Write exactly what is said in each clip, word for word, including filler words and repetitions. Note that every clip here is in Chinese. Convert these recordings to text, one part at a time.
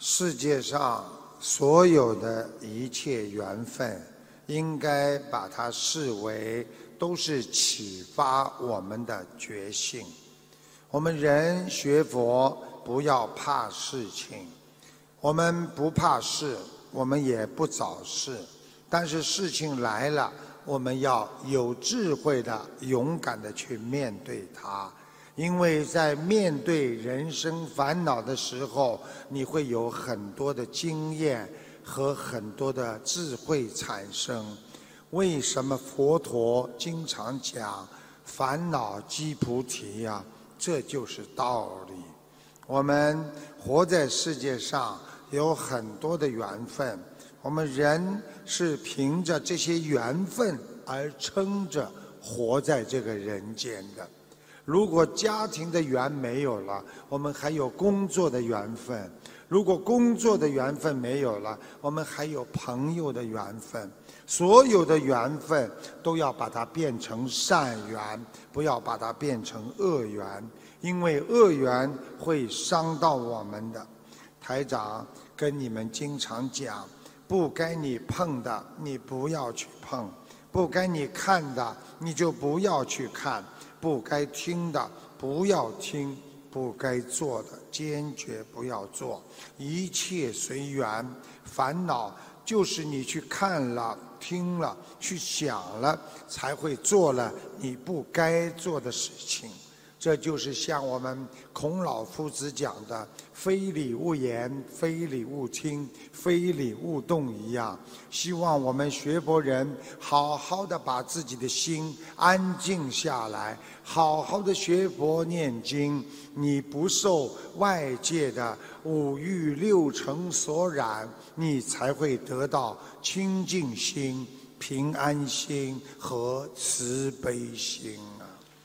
世界上所有的一切缘分，应该把它视为都是启发我们的觉性。我们人学佛不要怕事情，我们不怕事，我们也不找事，但是事情来了，我们要有智慧的、勇敢的去面对它。因为在面对人生烦恼的时候，你会有很多的经验和很多的智慧产生。为什么佛陀经常讲烦恼即菩提呀？这就是道理。我们活在世界上有很多的缘分，我们人是凭着这些缘分而撑着活在这个人间的。如果家庭的缘没有了，我们还有工作的缘分；如果工作的缘分没有了，我们还有朋友的缘分。所有的缘分都要把它变成善缘，不要把它变成恶缘，因为恶缘会伤到我们的。台长跟你们经常讲，不该你碰的你不要去碰，不该你看的你就不要去看，不该听的不要听，不该做的坚决不要做，一切随缘。烦恼就是你去看了、听了、去想了，才会做了你不该做的事情。这就是像我们孔老夫子讲的“非礼勿言，非礼勿听，非礼勿动”一样。希望我们学佛人好好的把自己的心安静下来，好好的学佛念经。你不受外界的五欲六尘所染，你才会得到清净心、平安心和慈悲心啊！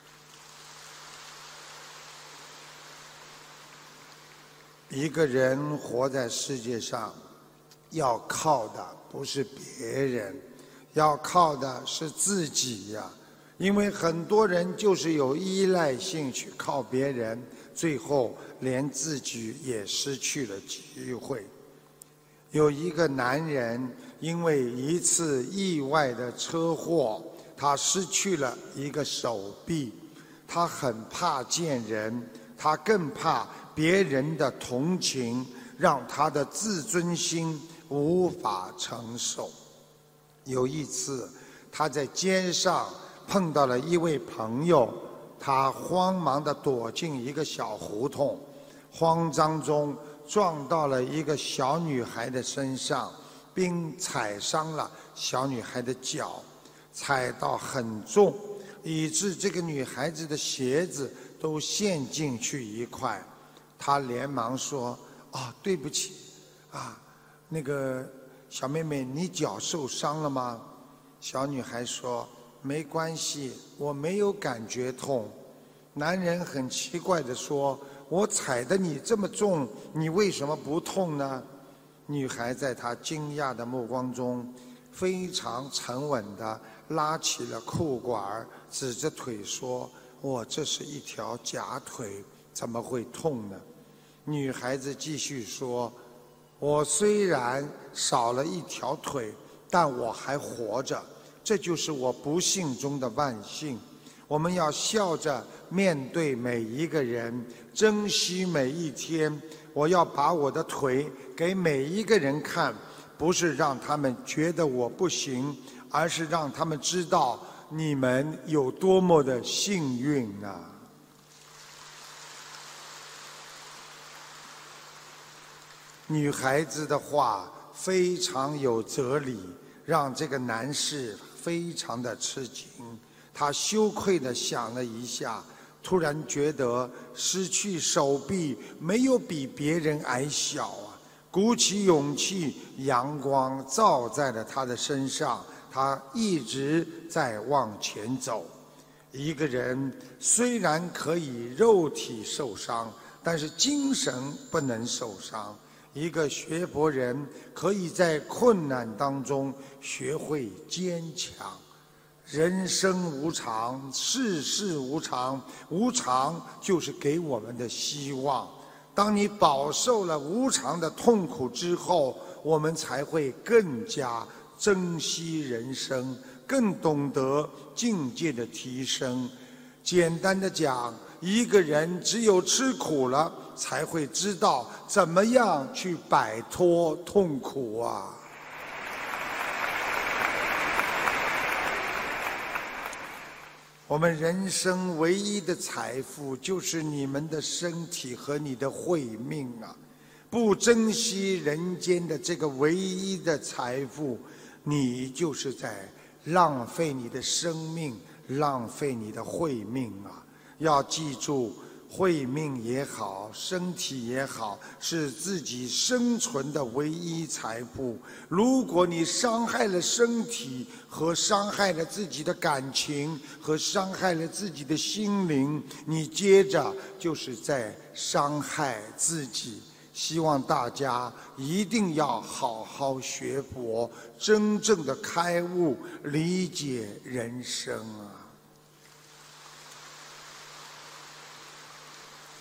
一个人活在世界上，要靠的不是别人，要靠的是自己呀。因为很多人就是有依赖性去靠别人，最后连自己也失去了机会。有一个男人因为一次意外的车祸，他失去了一个手臂，他很怕见人，他更怕别人的同情，让他的自尊心无法承受。有一次，他在街上碰到了一位朋友，他慌忙地躲进一个小胡同，慌张中撞到了一个小女孩的身上，并踩伤了小女孩的脚，踩到很重，以致这个女孩子的鞋子都陷进去一块。他连忙说：“啊，对不起，啊，那个小妹妹，你脚受伤了吗？”小女孩说：“没关系，我没有感觉痛。”男人很奇怪地说：“我踩得你这么重，你为什么不痛呢？”女孩在他惊讶的目光中，非常沉稳地拉起了裤管，指着腿说：“我这是一条假腿，怎么会痛呢？”女孩子继续说：“我虽然少了一条腿，但我还活着，这就是我不幸中的万幸。我们要笑着面对每一个人，珍惜每一天。我要把我的腿给每一个人看，不是让他们觉得我不行，而是让他们知道你们有多么的幸运啊！”女孩子的话非常有哲理，让这个男士非常的吃惊。他羞愧地想了一下，突然觉得失去手臂没有比别人矮小啊！鼓起勇气，阳光照在了他的身上，他一直在往前走。一个人虽然可以肉体受伤，但是精神不能受伤。一个学佛人可以在困难当中学会坚强。人生无常，世事无常，无常就是给我们的希望。 当你饱受了无常的痛苦之后，我们才会更加珍惜人生，更懂得境界的提升。简单的讲，一个人只有吃苦了，才会知道怎么样去摆脱痛苦啊！我们人生唯一的财富就是你们的身体和你的慧命啊！不珍惜人间的这个唯一的财富，你就是在浪费你的生命，浪费你的慧命啊！要记住，慧命也好，身体也好，是自己生存的唯一财富。如果你伤害了身体，和伤害了自己的感情，和伤害了自己的心灵，你接着就是在伤害自己。希望大家一定要好好学佛，真正的开悟，理解人生啊！